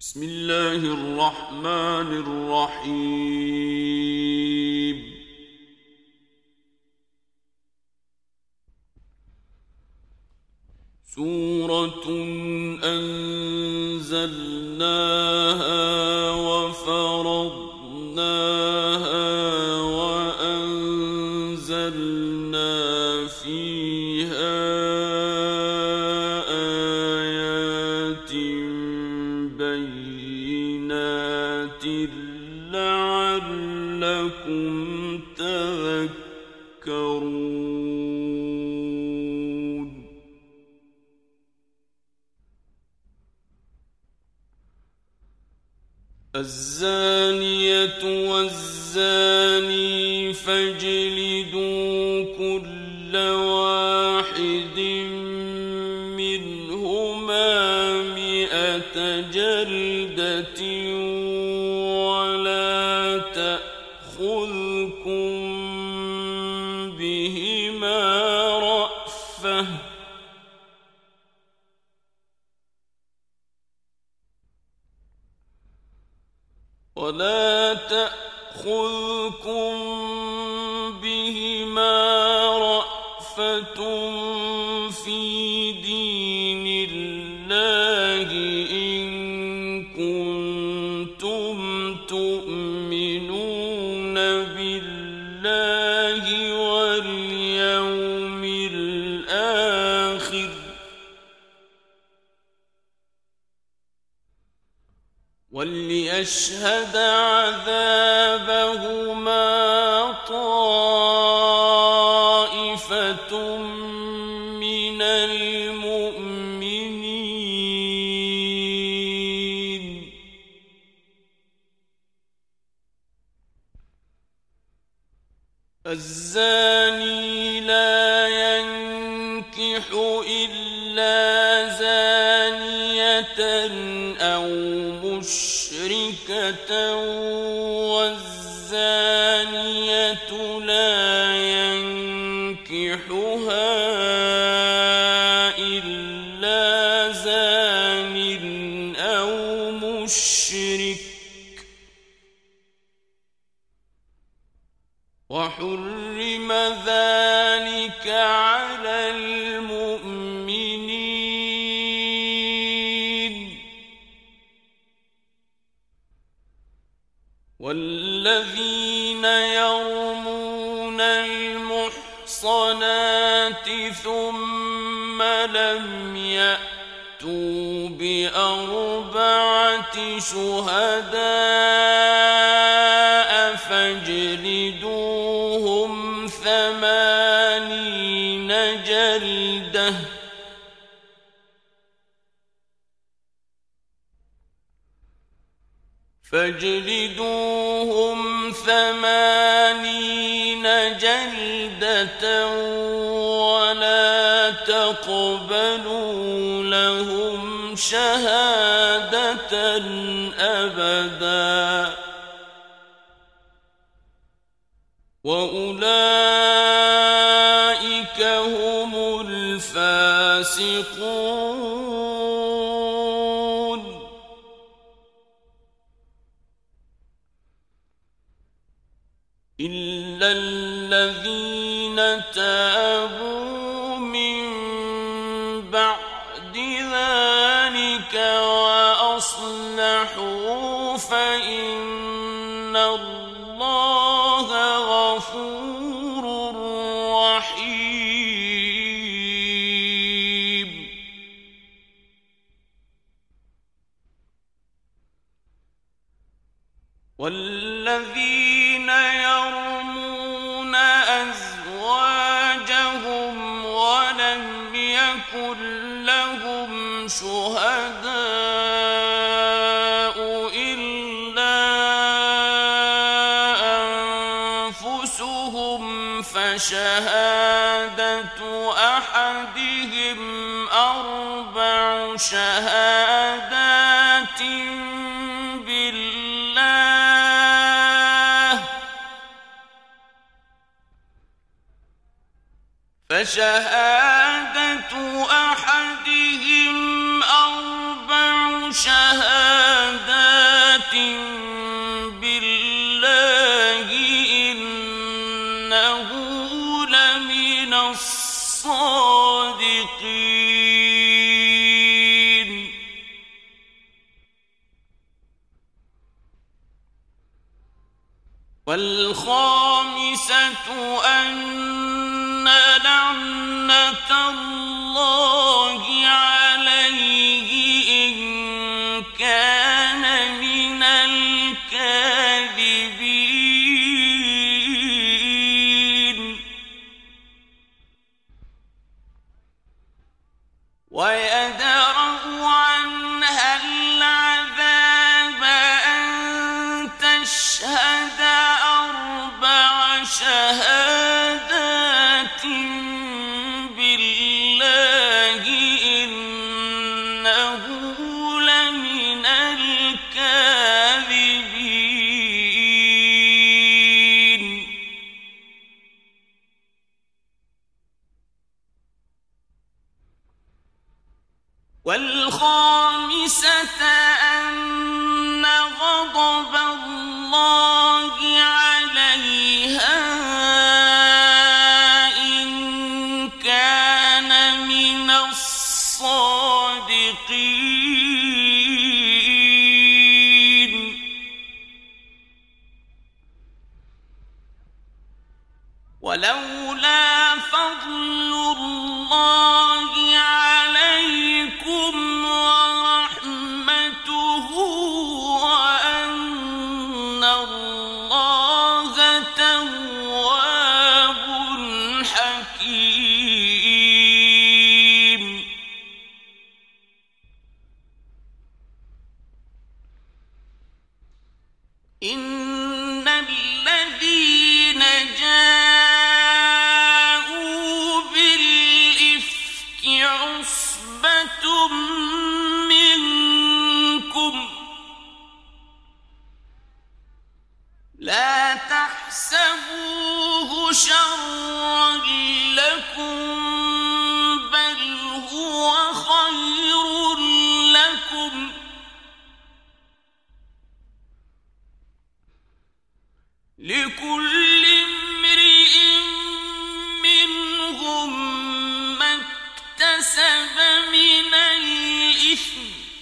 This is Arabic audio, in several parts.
بسم الله الرحمن الرحيم. سورة أنزلناها وفرضناها وأنزلنا فيها آيات بينات لعلكم تذكرون. الزانية والزاني فاجلدوا كل واحد منهما 100 جلدة ولا تأخذكم بهما رأفة في دين الله إن كنتم تؤمنون بالله واليوم الآخر وليشهد عذابهما طائفة من المؤمنين. الزاني لا ينكح إلا زانية أو مشركة والزانية لا ينكحها إلا زان أو مشرك وحرم ذلك على المؤمنين. والذين يرمون المحصنات ثم لم يأتوا ب4 شهداء فاجلدوهم 80 جلدة ولا تقبلوا لهم شهادة أبدا وأولئك هم الفاسقون. إلا الذين تابوا من بعد ذلك وأصلحوا فإن الله غفور رحيم. والذين يرمون أزواجهم ولم يكن لهم شهداء إلا أنفسهم فشهادة أحدهم 4 شهادات فشهادة أحدهم 4 شهادات بالله إنه لمن الصادقين والخامسة أن لعنة الله عليه إن كان من الكاذبين ويدرأ عنها العذاب أن تشهد أربع شهادات بالله إنه لمن الكاذبين والخامسة أن غضب الله عليها إن كان من الصادقين ولولا فضل الله عليكم ورحمته وأن الله تواب حكيم إن الذين جاءوا بالإفك عصبة منكم لا تحسبوه شرا لكم بل هو خير لكم لكل امرئ منهم ما اكتسب من الإثم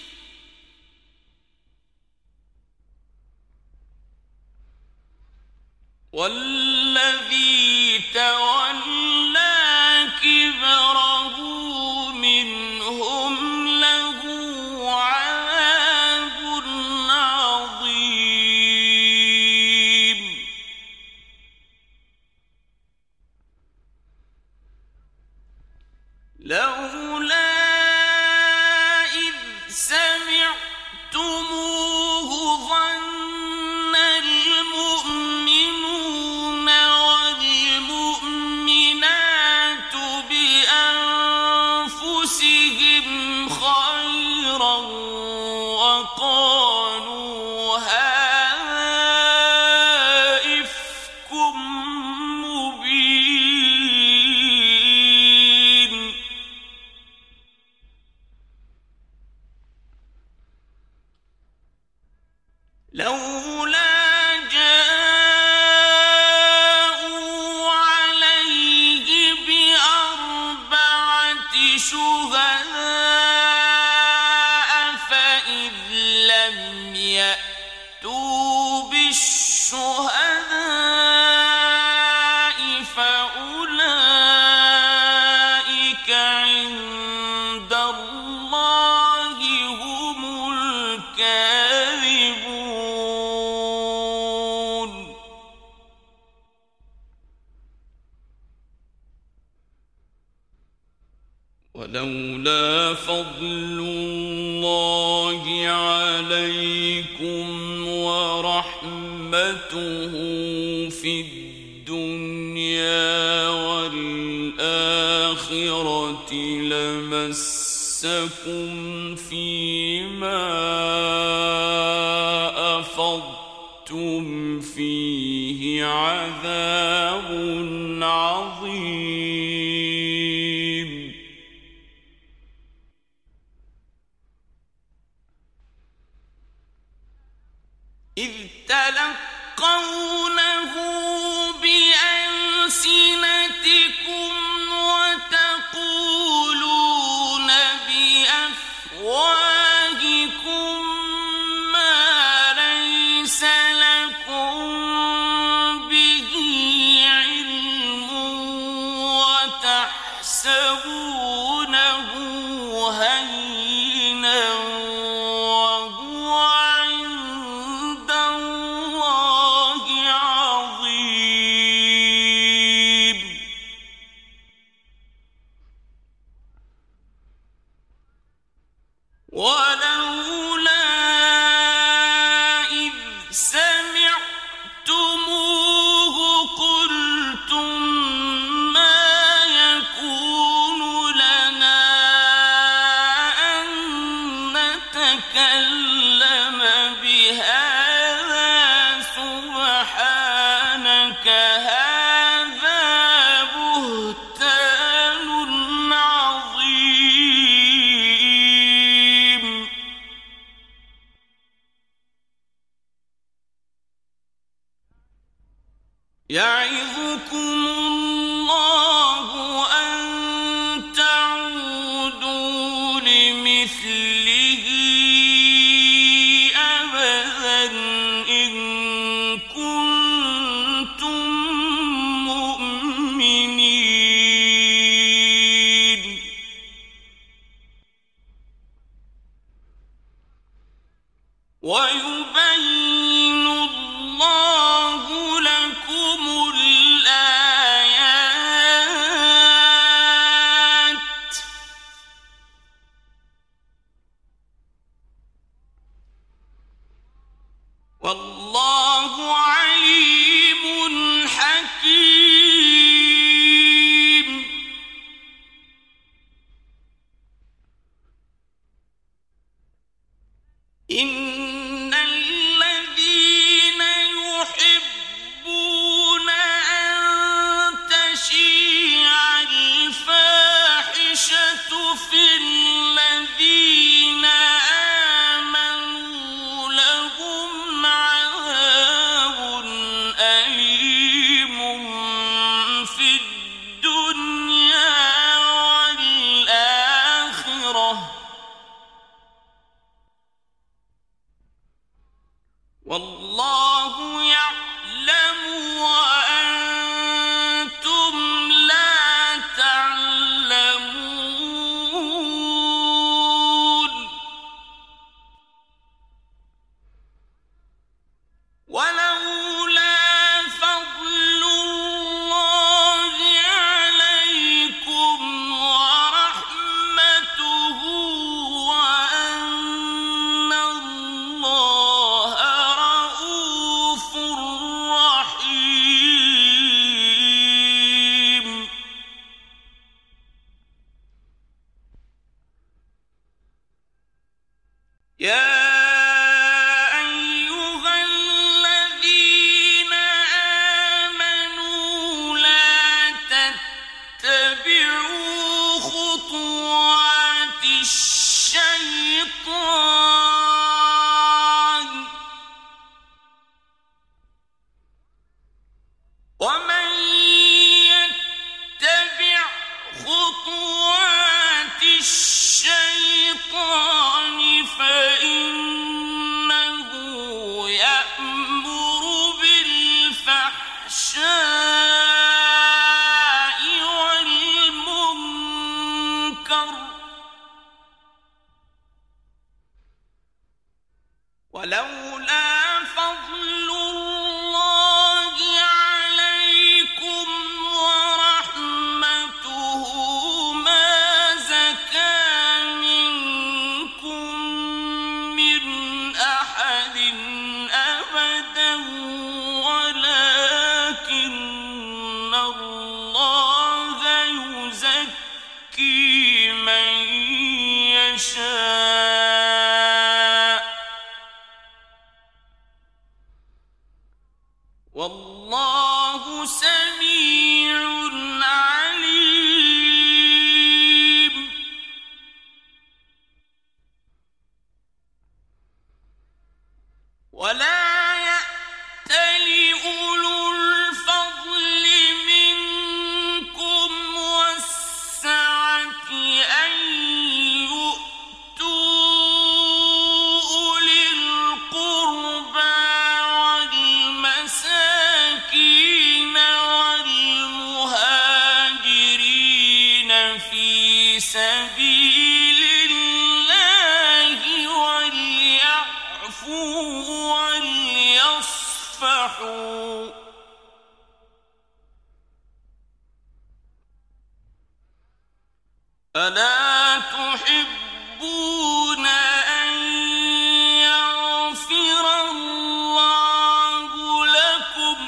والذي تولى كبره منهم له عذاب عظيم لولا إذ سمعتموه ظن المؤمنون والمؤمنات بأنفسهم خيرا وقالوا هذا إفك مبين لولا جاءوا عليه بأربعة شهداء فإذ لم يأتوا بالشهداء فأولئك عند الله هم الكاذبون ولولا فضل الله عليكم ورحمته في الدنيا والآخرة لمسكم فيما أفضتم فيه عذاب عظيم إذ تلقونه بألسنتكم وتقولون بأفواهكم ما ليس لكم به علم وتحسبونه هينا وهو عند الله عظيم. ولولا إذ سمعتموه قلتم ما يكون لنا أن نتكلم بهذا سبحانك هذا بهتان عظيم. يعظكم الله أن تعودوا لمثله أبدا إن كنتم مؤمنين. ويبين الله لكم الآيات والله عليم حكيم. إن الذين يحبون أن تشيع الفاحشة في الذين آمنوا لهم عذاب أليم في الدنيا والآخرة والله يعلم وأنتم لا تعلمون. ولولا فضل الله عليكم ورحمته وأن الله رؤوف رحيم. يا أيها الذين آمنوا لا تتبعوا خطوات الشيطان ومن يتبع خطوات الشيطان فإنه يأمر بالفحشاء والمنكر ولولا فضل الله عليكم ورحمته ما زكى منكم من أحد أبدا ولكن الله يزكي من يشاء والله سميع عليم. ولا وليصفحوا ألا تحبون أن يغفر الله لكم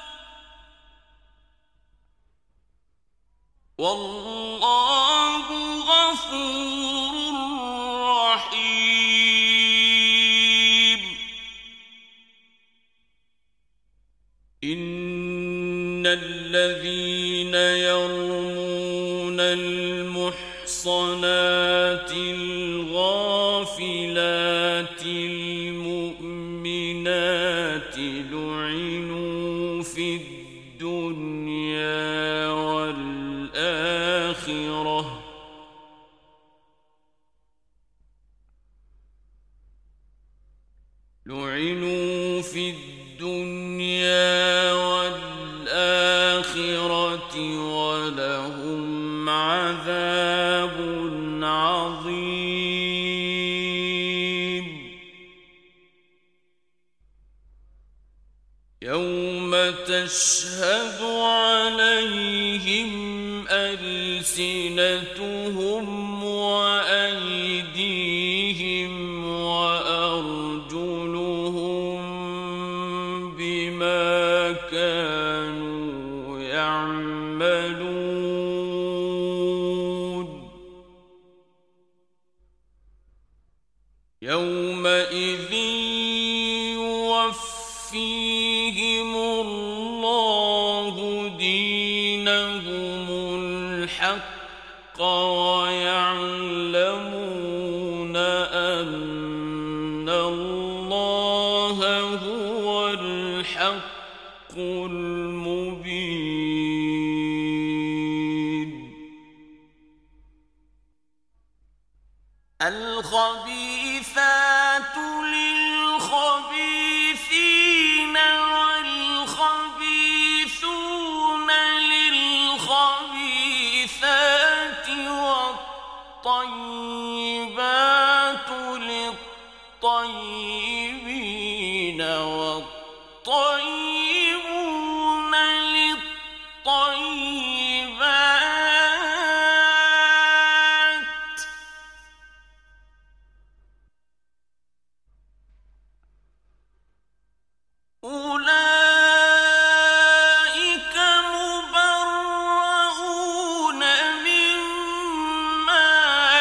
والله غفور رحيم إن الذين يرمون المحصنات الغافلات المؤمنات لعنوا في الدنيا والآخرة ولهم عذاب عظيم يوم تشهد عليهم ألسنتهم وأيديهم وأرجلهم بما كانوا يعملون يومئذ يوفيهم الله دينهم الحق ويعلمون أن الله هو الحق المبين الخبيثات للخبيثين والخبيثون للخبيثات والطيبات للطيبين والطيبون للطيبات أولئك مبرؤون مما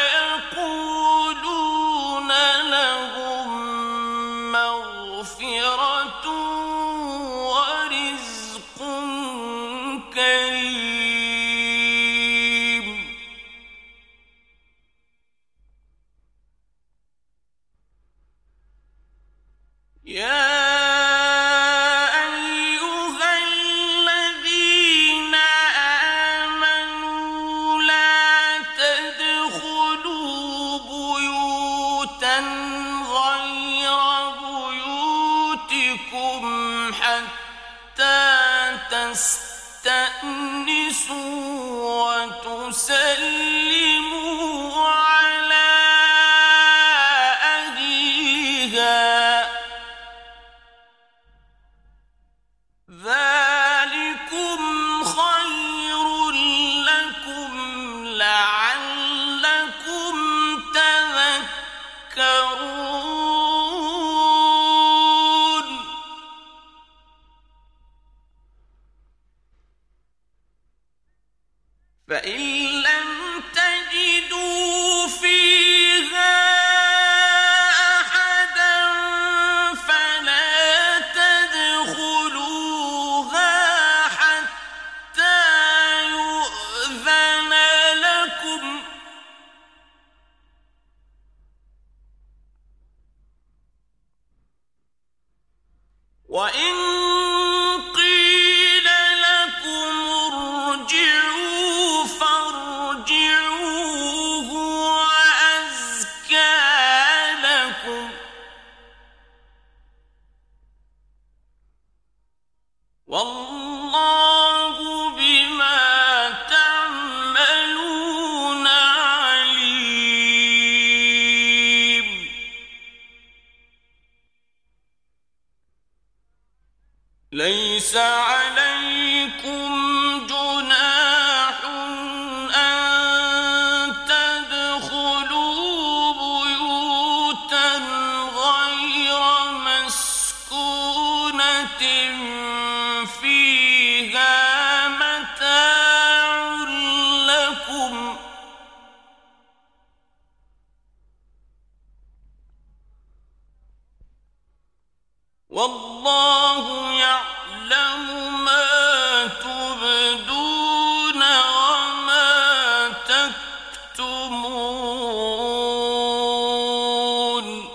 يقولون لهم مغفرة ورزق كريم يا أيها الذين آمنوا لا تدخلوا بيوتا غير بيوتكم حتى تستأنسوا وتسلموا على أهلها ذلكم خير لكم لعلكم تذكرون فإن لم ليس عليكم جناح أن تدخلوا بيوتا غير مسكونة فيها متاع لكم والله يعلم ما تبدون وما تكتمون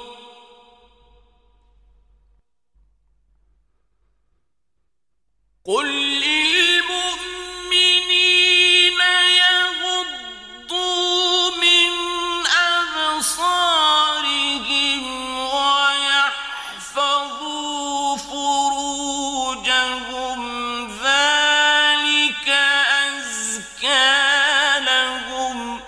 قل للمؤمنين يغضوا من أبصارهم ويحفظوا فروجهم ذلك أزكى لهم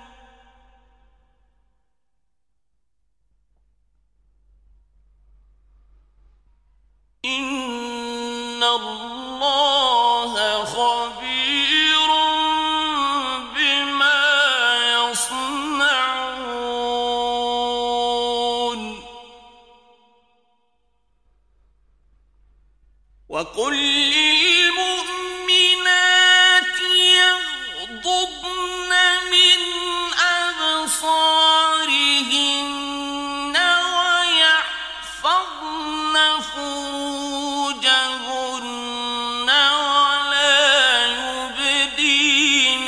إن الله خبير بما يصنعون وقل للمؤمنات يغضضن من أبصارهن ويحفظن فروجهن ولا يبدين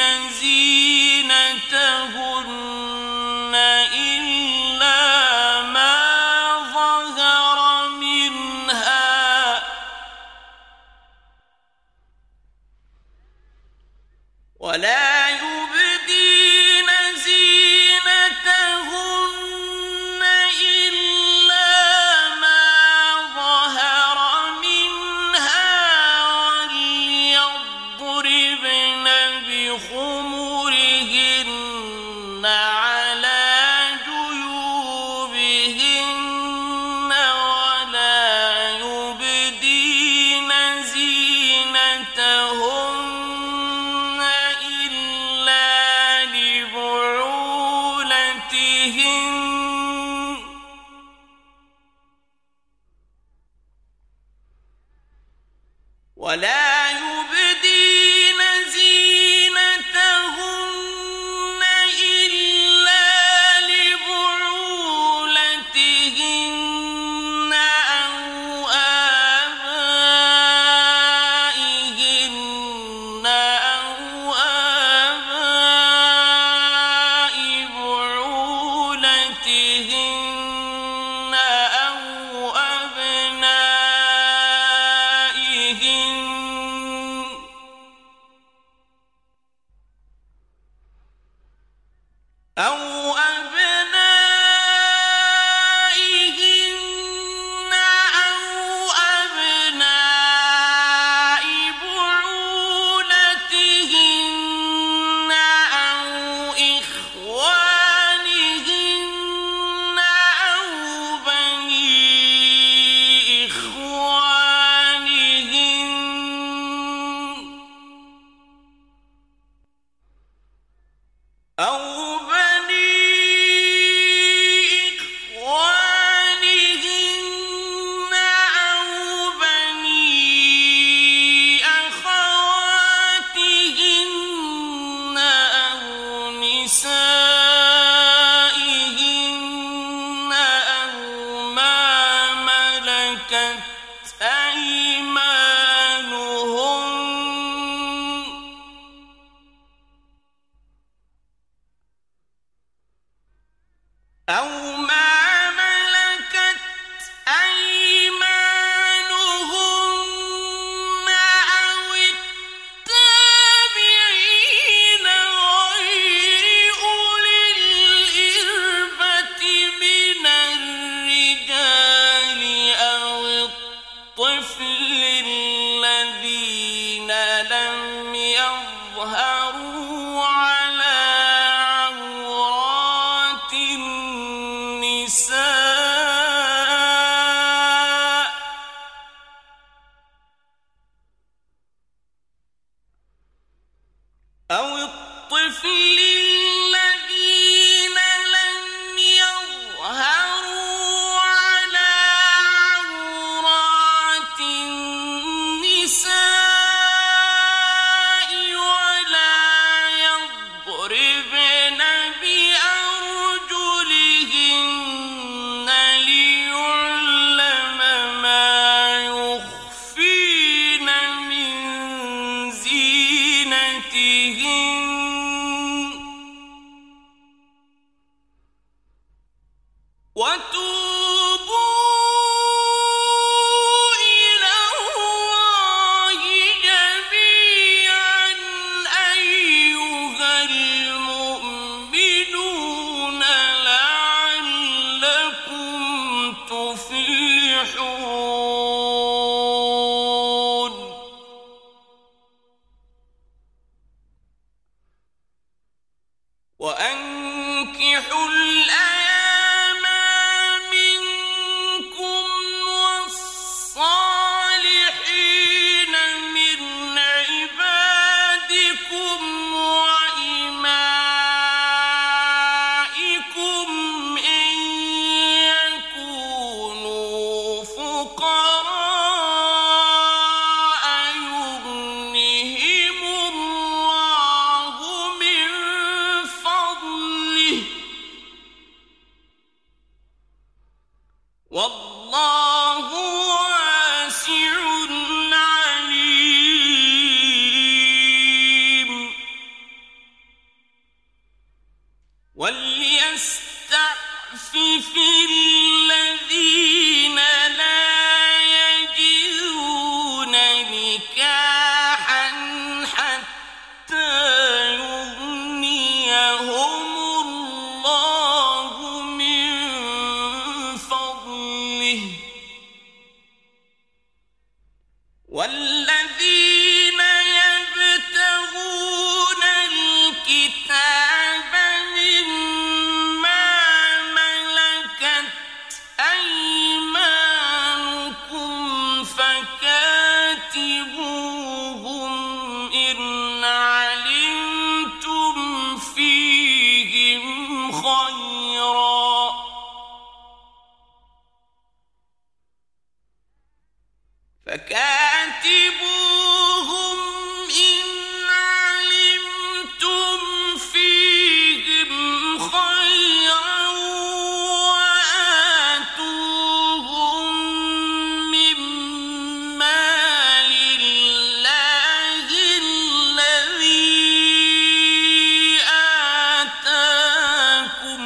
زينتهن إلا ما ظهر منها ولا يبدين زينتهن إلا ما ظهر منها وليضربن بخمرهن على جيوبهن ولا يبدين زينتهن إلا لبعولتهن ولا يبدين زينتهن إلا لبعولتهن أو آبائهن أو آباء بعولتهن أو أبنائهن أو أبنائهن أو أبناء بعولتهن أو إخوانهن أو بني إخوانهن أو بني إخوانهن أو بني أخواتهن أو نسائهن أو ما ملكت أيمانهن أو ما ملكت أيمانهن أو التابعين غير أولي الإربة من الرجال أو الطفل تفلحون وأنكحوا الأيام منكم والصالحين من عبادكم وإمائكم إن يكونوا فقراء يغنهم الله من فضله والله واسع عليم وليستعفف الذين لا يجدون نكاحا حتى يغنيهم الله من فضله والذين يبتغون الكتاب مما ملكت أيمانكم فكاتبوهم إن علمتم فيهم خيرا فكاتبوهم إن علمتم فيهم خيرا وآتوهم من مال الله الذي آتاكم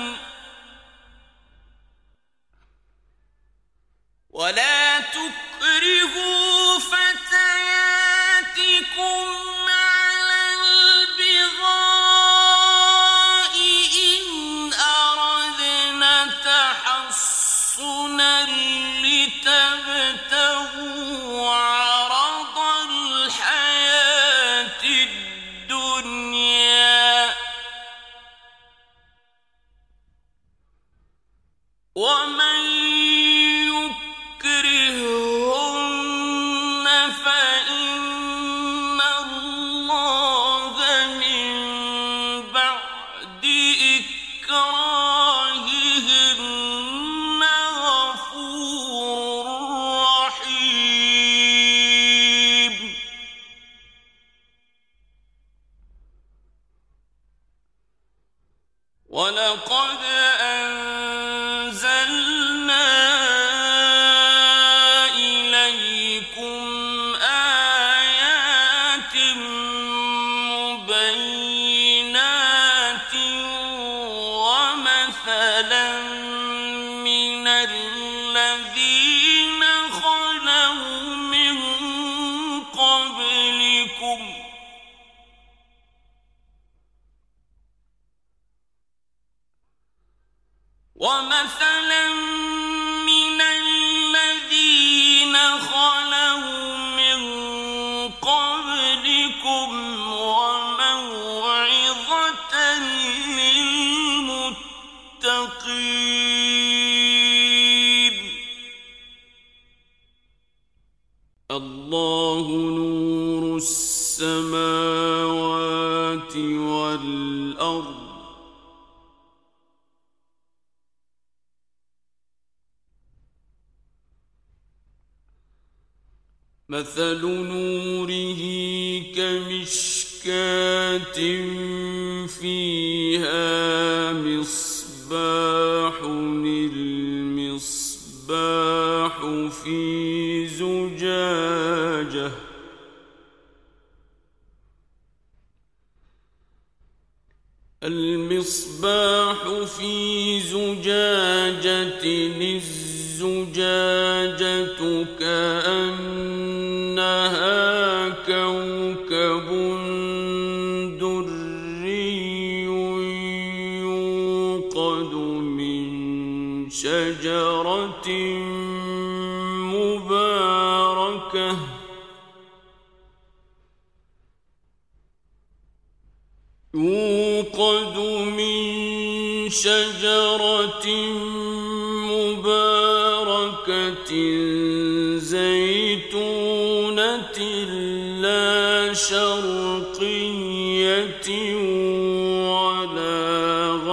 ولا تكرهوا فتياتكم على البغاء إن أردنا تحصنا لتبتغوا عرض الحياة الدنيا ومن يكرهن فإن الله من بعد إكراههن غفور رحيم ولقد أنزلنا إليكم آيات مبينات ومثلا من الذين خلوا من قبلكم ومثلا من الذين خلوا من قبلكم وموعظة للمتقين الله نور السماوات والأرض مثل نوره كمشكاة فيها مصباح المصباح في زجاجة المصباح في زجاجة الزجاجة كأنها كوكب دري يوقد من شجرة مباركة يوقد من شجرة مباركة زيتونة لا شرقية ولا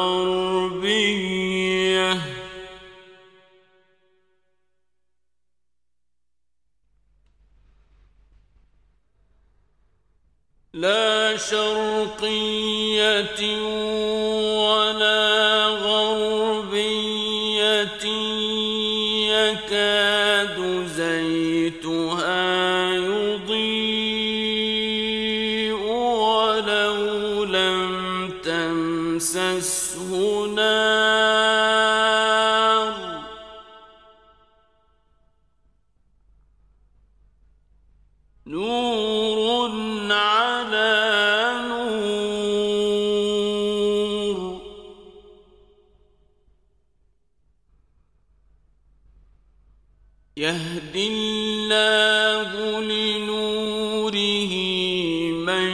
غربية ولا غربية يكاد زيتها يضيء ولو لم تمسسه نار نور على نور يهدي الله لنوره من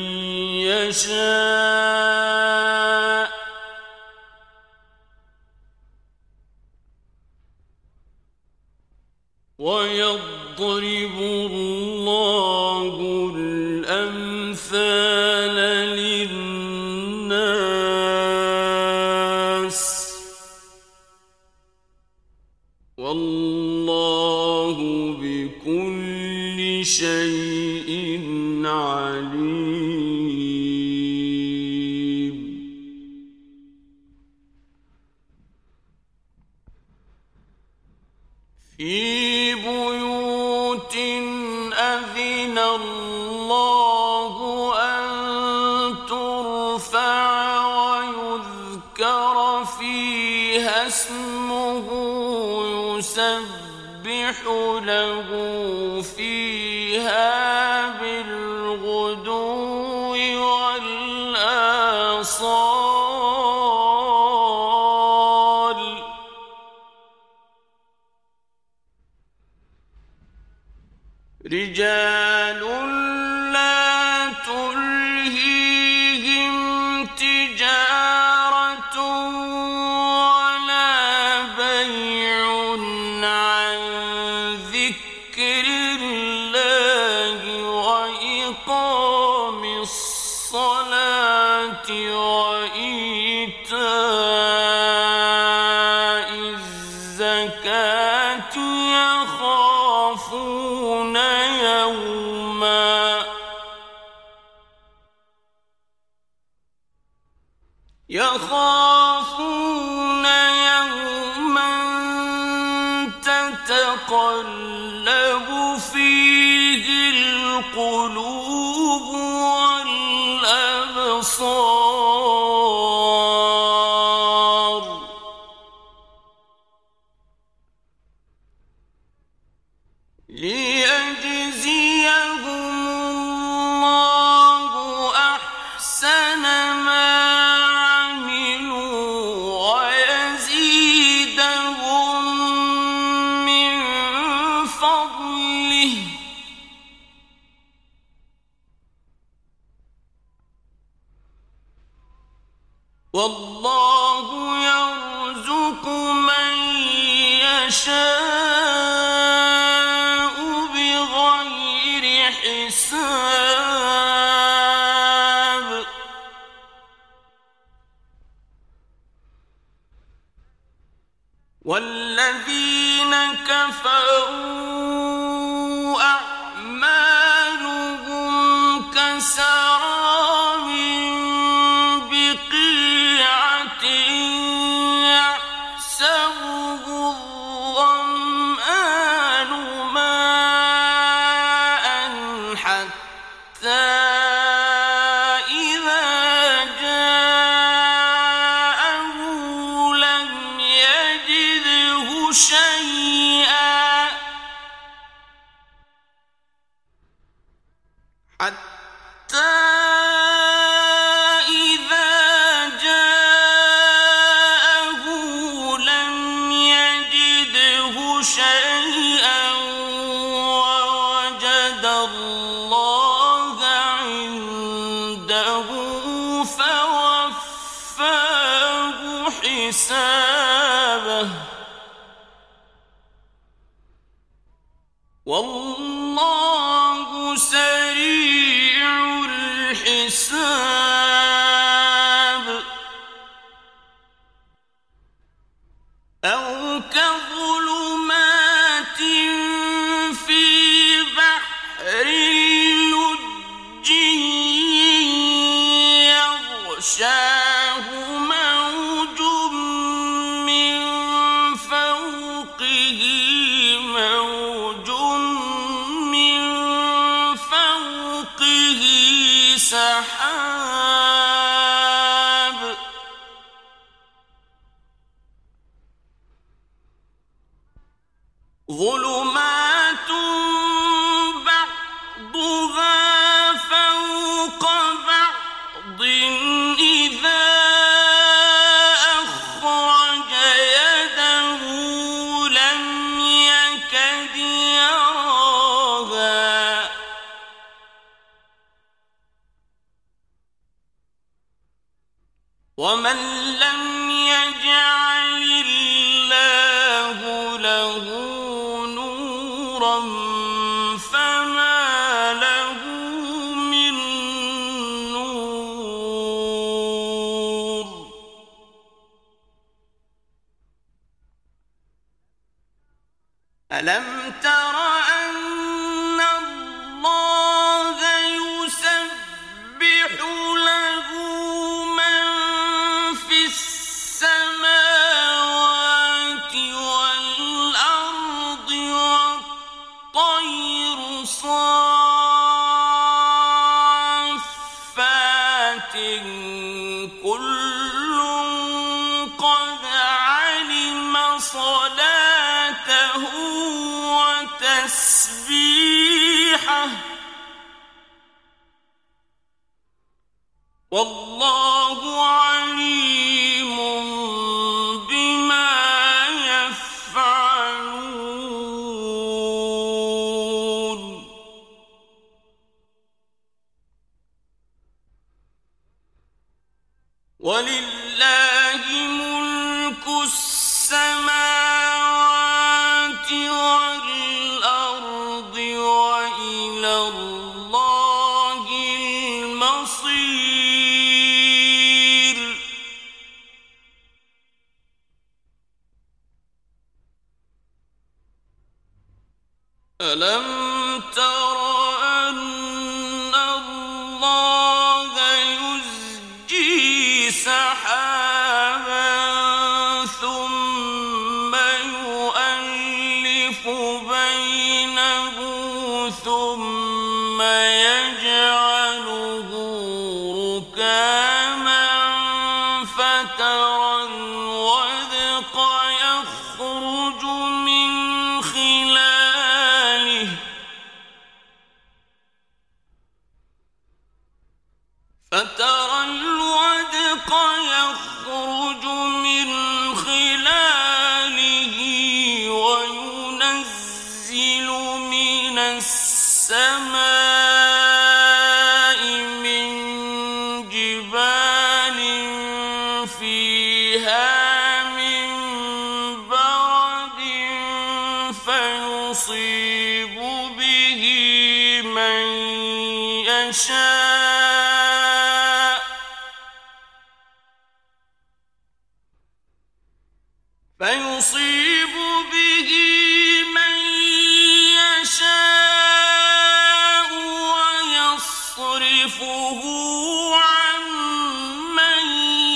يشاء ويضرب الله الأمثال للناس والله بكل شيء عليم في بيوت أذن الله أن ترفع ويذكر فيها اسمه يسبح له فيها بالغدو والآصال رجال لا تلهيهم تجارة ولا بيع عن ذكر الله وإقام الصلاة وإيتاء الزكاة يخافون يوما تتقلب فيه القلوب والأبصار ليجزيهم الله أحسن ما والله يرزق من يشاء بغير حساب والذين كفروا أعمالهم كسراب يحسبه الظمآن ماء حتى إذا جاءه لم يجده شيئا والله سريع الحساب أو كظلمات في بحر لجي يغشاه موج من فوقه موج من فوقه سحاب ظلمات بعضها فوق بعض إذا أخرج يده لم يكد يراها ومن لم يجعل الله له نورا فما له من نور ألم تر أن الله يسبح له من في السماوات والأرض والطير صافات كل قد علم صلاته وتسبيحه والله عليم بما يفعلون ولله ملك السماوات والأرض وإلى الله المصير ألم تر أن الله يزجي سحابا ثم يؤلف بينه ثم يجعله ركاما فترى الودق يخرج من خلاله وينزل من السماء من جبال فيها من برد فيصيب به من يشاء ويصرفه عن من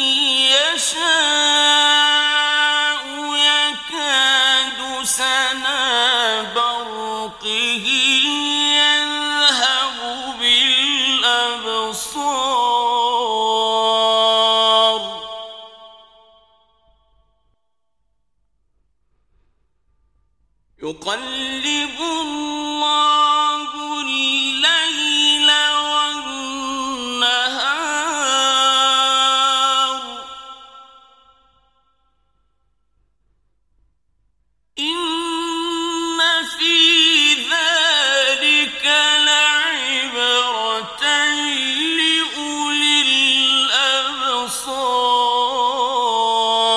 يشاء يكاد سنا برقه يذهب بالأبصار يقلب الله الليل والنهار إن في ذلك لعبرة لأولي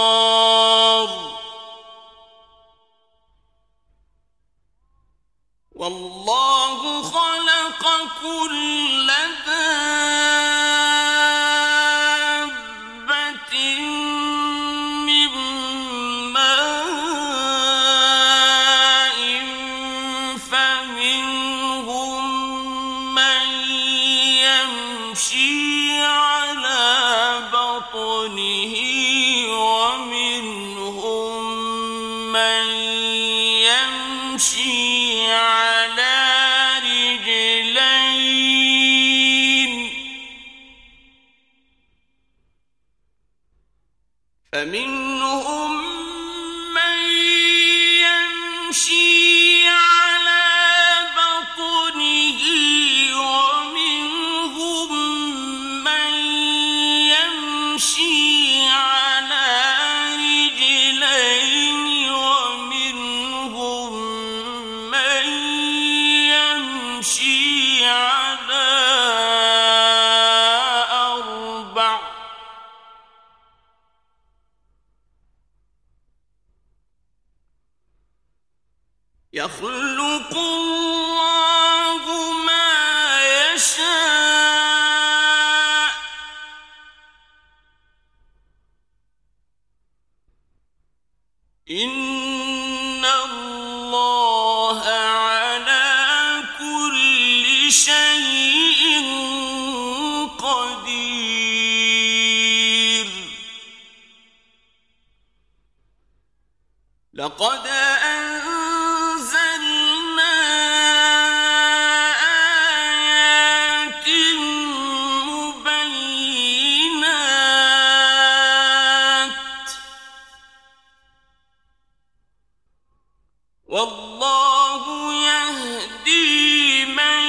الأبصار والله خلق كل دابة من ماء فمنهم من يمشي على بطنه ومنهم من يمشي على رجلين فمنهم من يمشي على بطنه ومنهم من يمشي على رجلين ومنهم من يمشي على أربع يخلق الله ما يشاء إن الله على كل شيء قدير لقد أنزلنا آيات مبينات والله يهدي من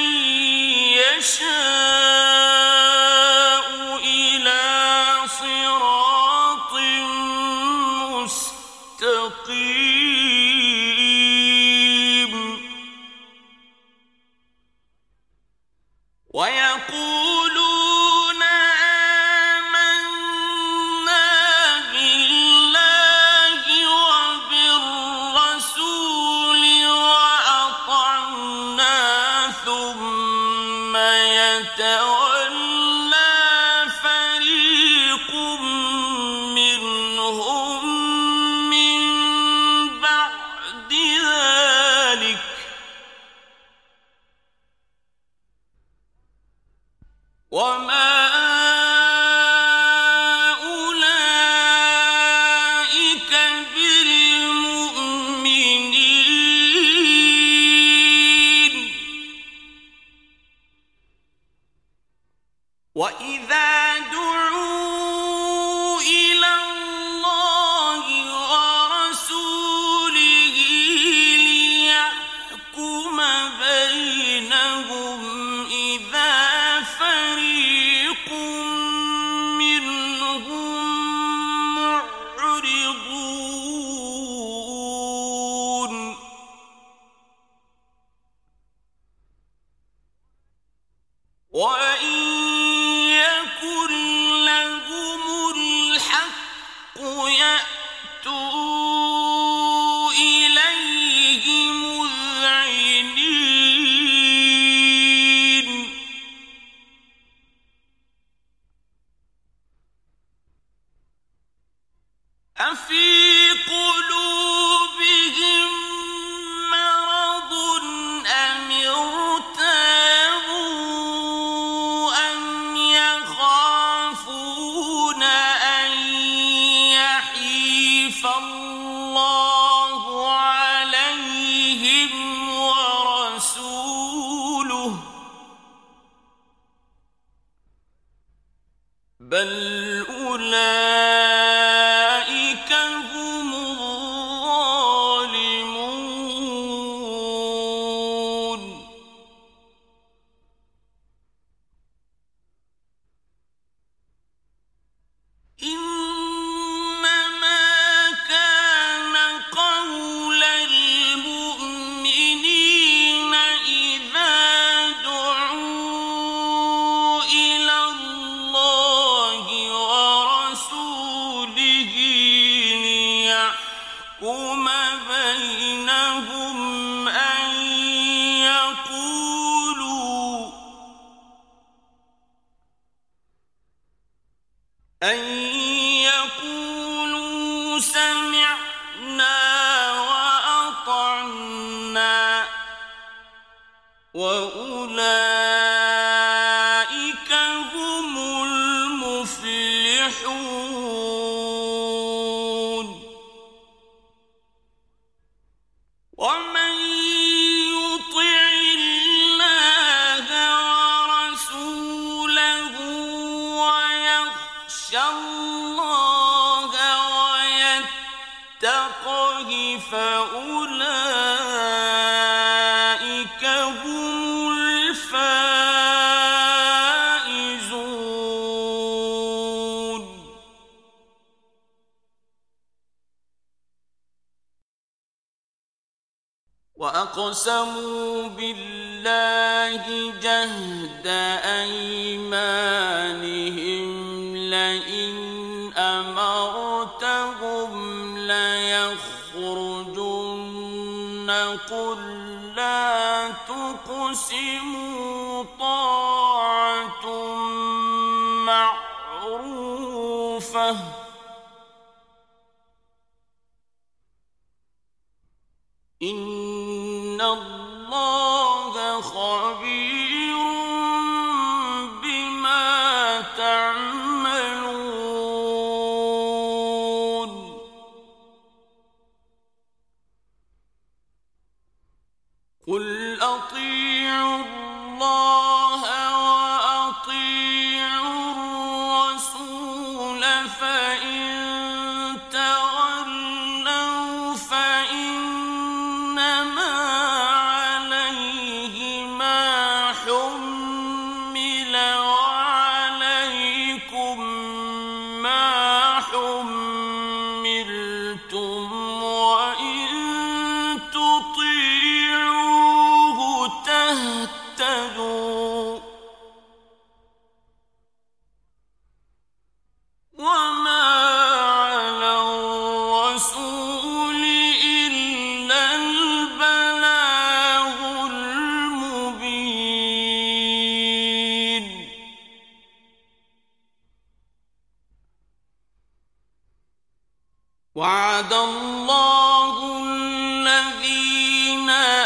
يشاء إلى صراط مستقيم ويقولون آمنا بالله وبالرسول وأطعنا ثم يتولى فريق منهم من بعد ذلك وما أولئك بالمؤمنين وإذا دعوا إلى الله ورسوله ليحكم بينهم إذا فريق منهم معرضون وإن يكن لهم الحق يأتوا إليه مذعنين أفي قلوبهم مرض أم ارتابوا أم يخافون أن يحيف الله عليهم ورسوله بل أولئك هم الظالمون إنما كان قول المؤمنين إذا دعوا إلى الله ورسوله أن يقولوا سمعنا وأطعنا وأولئك هم المفلحون ومن يطع الله ورسوله ويخشى الله ويتقه فأولئك هم الفائزون. وأقسموا بالله جهد أيمانهم لئن أمرتهم ليخرجن قل لا تقسموا طاعة معروفة إن الله خبير بما تعملون. قل أطيعوا الله وأطيعوا الرسول فإن تولوا فإنما عليه ما حمل وعليكم ما حملتم وإن تطيعوه تهتدوا وما على الرسول إلا البلاغ المبين. وعد الله الذين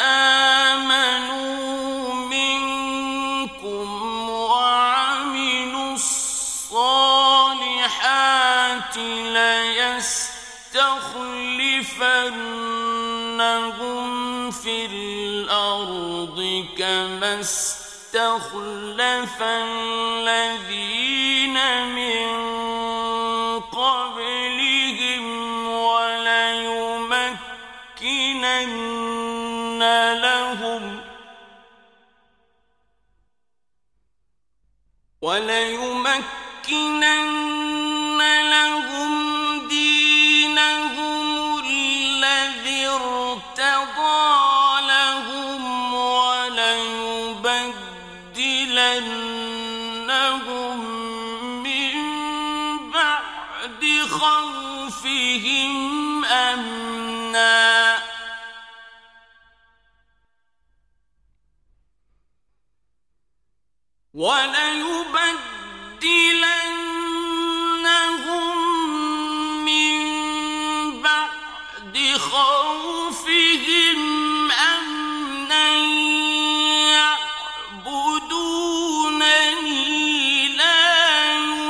آمنوا منكم وعملوا الصالحات ليستخلفنهم في الأرض كما استخلف الذين من قبلهم وليمكنن لهم دينهم الذي ارتضى لهم وليبدلنهم من بعد خوفهم أمنا وليبدلنهم من بعد خوفهم أمنا يعبدونني لا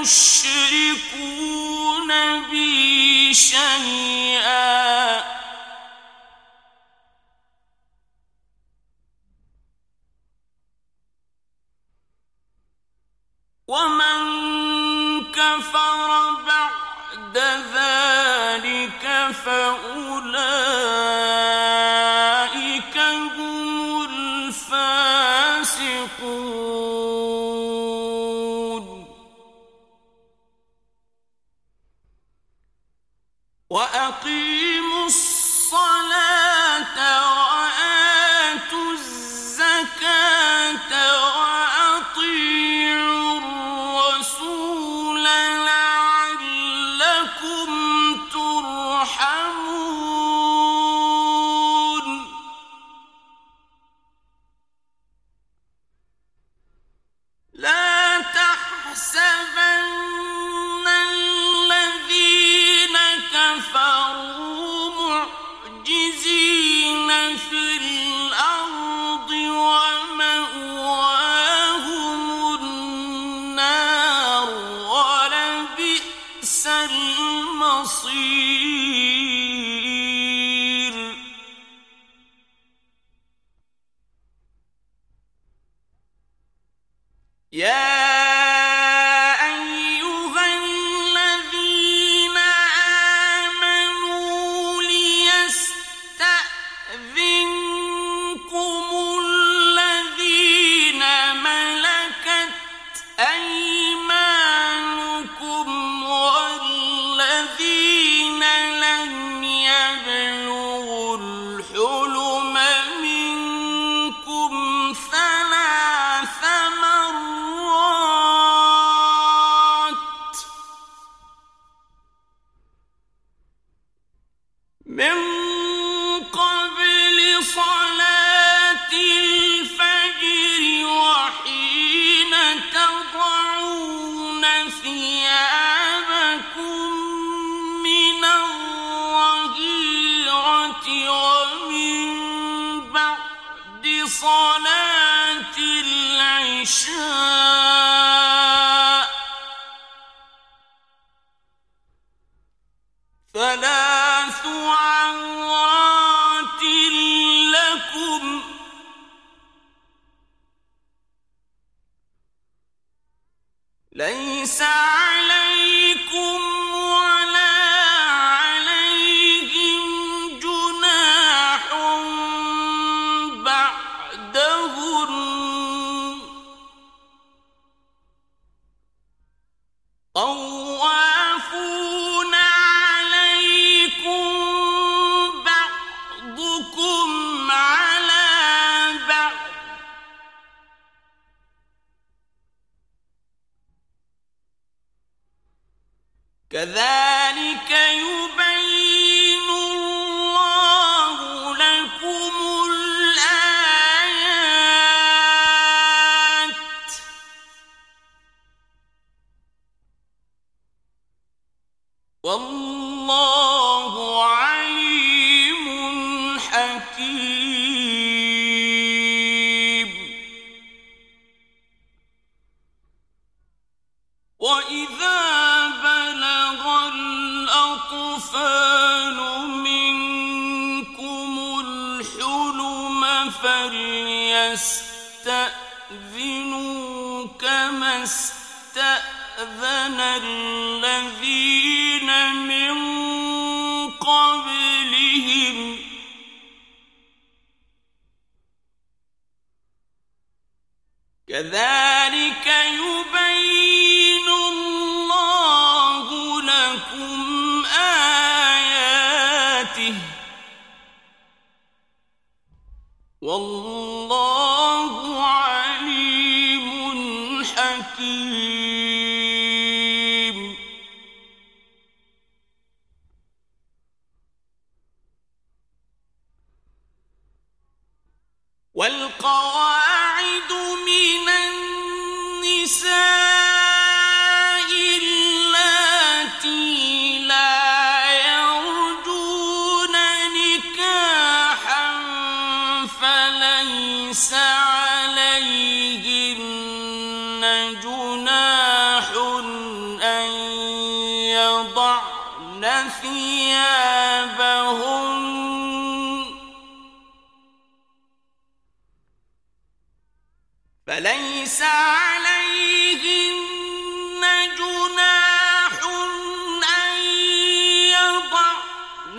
يشركون بي شيئا ومن كفر بعد ذلك فأولئك هم الفاسقون. وأقيموا الصلاة وآتوا الزكاة وأطيعوا الرسول لعلكم ترحمون. يا أيها الذين آمنوا ليستأذنكم الذين ملكت أيمانكم والذين لم يبلغوا الحلم منكم ثلاث مرات من قبل صلاة الفجر وحين تضعون ثيابكم من الظهيرة ومن بعد صلاة العشاء ثلاث عورات لكم ليس عليكم ولا عليهم جناح بعدهن طوافون عليكم بعضكم على بعض كذلك يبين الله لكم الآيات والله عليم حكيم وإذا بلغ الأطفال منكم الحلم فليستأذنوا كما استأذن الذين من قبلهم كذلك يبين الله لكم آياته والله عليم حكيم والقواعد من النساء اللاتي لا يرجون نكاحا فليس عليهن جناح أن يضعن ثيابهن فليس عليهن جناح أن يضعن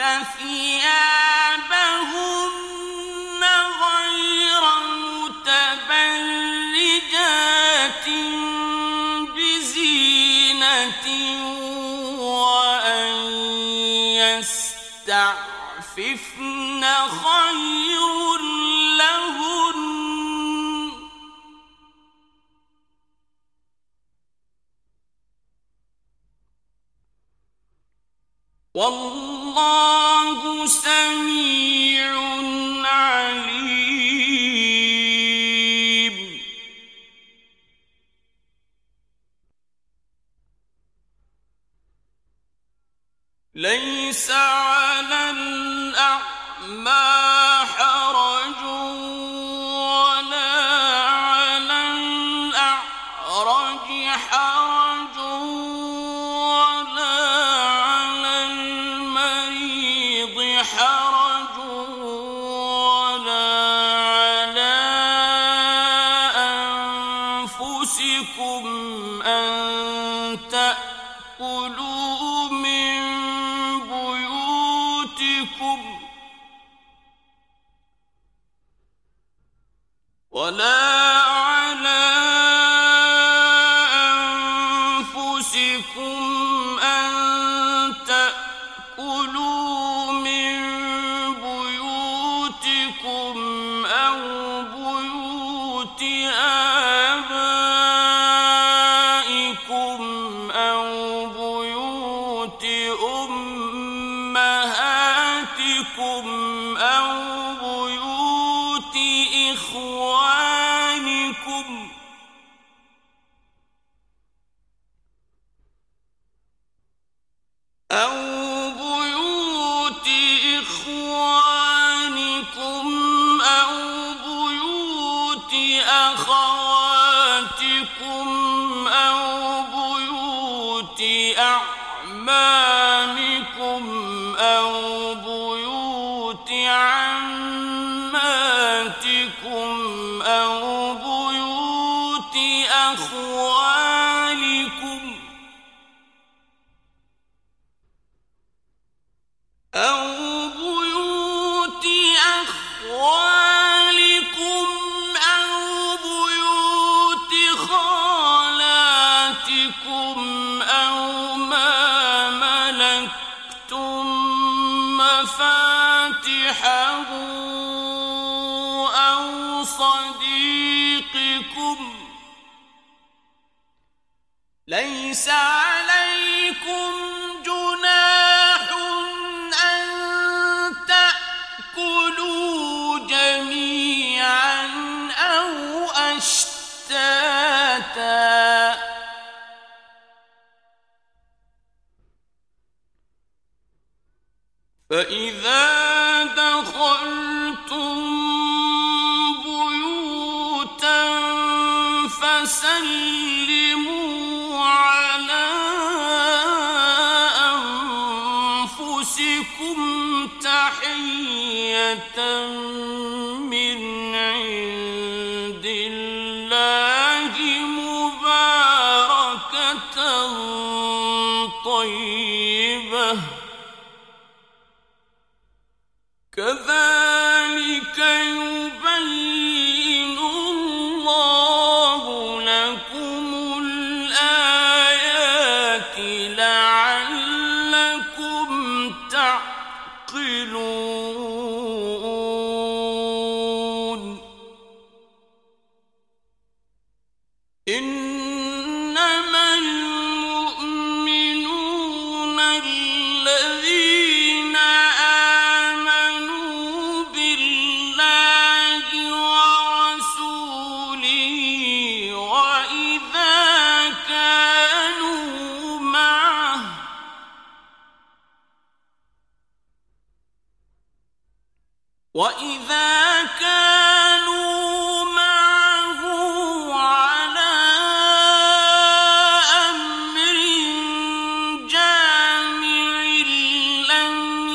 ثيابهن غير متبرجات بزينة وأن يستعففن خير لهن والله سميع عليم ليس على الأعمى حرج ولا على الأعرج حرج ولا على المريض حرج ولا على أنفسكم أنفسكم أن تأكلوا من بيوتكم ولا على أنفسكم أن تأكلوا من بيوتكم أو بيوت آبائكم أو بيوت أمهاتكم أو بيوت إخوانكم أو بيوت إخوانكم أو بيوت أخواتكم أو بيوت أعمامكم أو بيوت عماتكم أو بيوت أخوالكم أو بيوت أخوالكم أو بيوت خالاتكم أو ما ملكتم مفاتحه أو صديقكم ليس عليكم جناح أن تأكلوا جميعا أو أشتاتا فإذا دخلتم بيوتا فسلموا على أنفسكم تحية من عند الله مباركة طيبة كذلك يبين الله لكم الآيات لعلكم تعقلون إنما المؤمنون الذين آمنوا بالله ورسوله وإذا كانوا معه على أمر جامع لم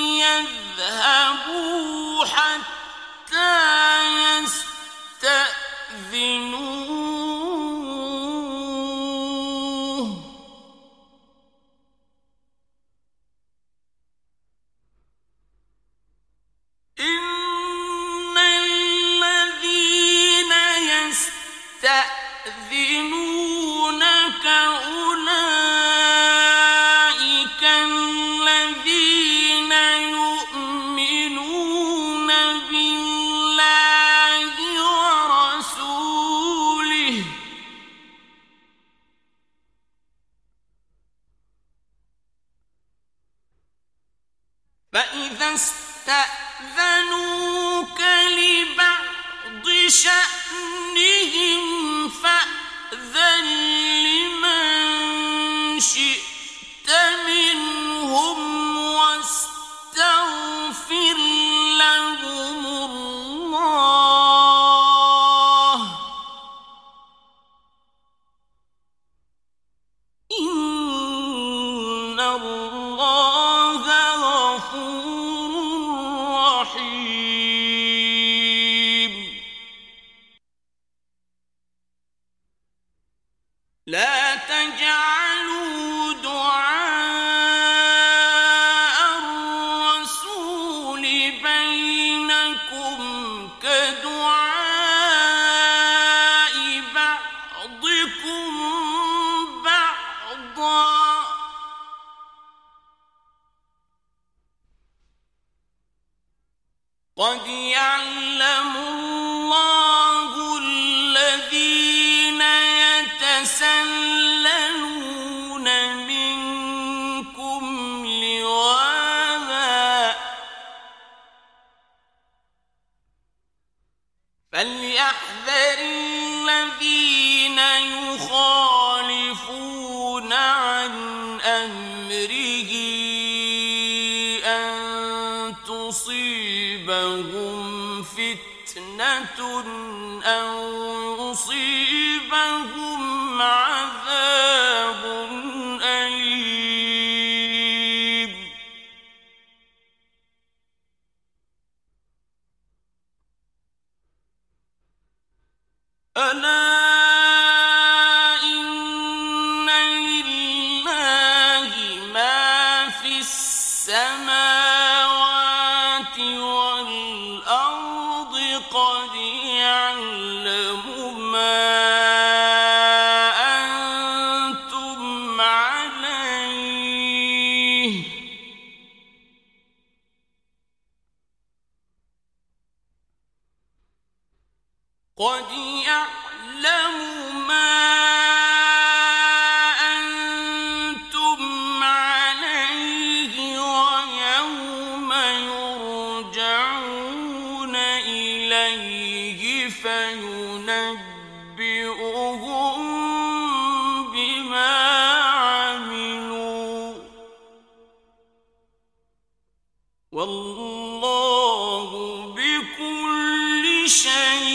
يذهبوا حتى يستأذنوه إن الذين يستأذنونك أولئك الذين يؤمنون بالله ورسوله فإذا استأذنوك لبعض شأنهم فأذن لمن شئت منهم واستغفر لهم الله إن الله غفور رحيم فليحذر الذين يخالفون عن أمره أن تصيبهم فتنة أو يصيبهم عذاب أليم. ألا إن لله ما في السماوات والأرض قد يعلم ما أنتم عليه قد يعلم ما أنتم عليه ويوم يرجعون إليه فينبئهم بما عملوا والله بكل شيء